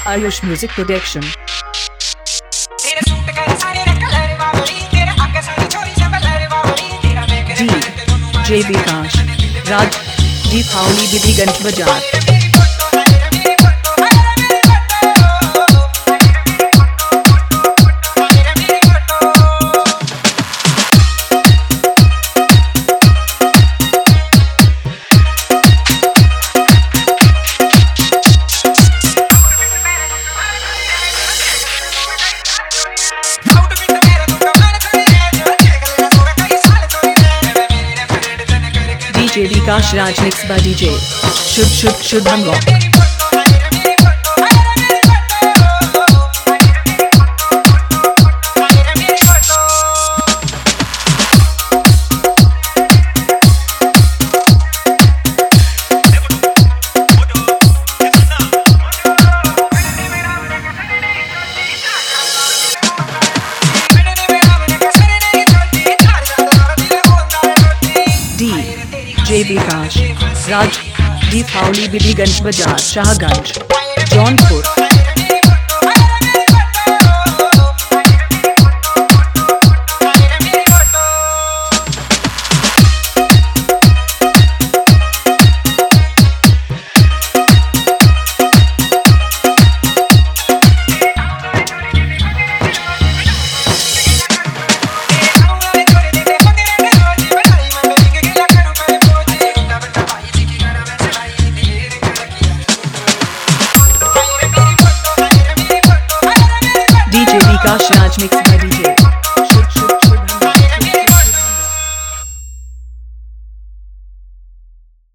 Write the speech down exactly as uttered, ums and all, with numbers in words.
Ayush music production. D J Vikas Raj D Fauli Bidhiganj बाजार। DJ Vikas Raj mix by DJ Shubh Shubh Shubham rock. J Vikas Raj D Fauli Bidhiganj बाजार शाहगंज जौनपुर।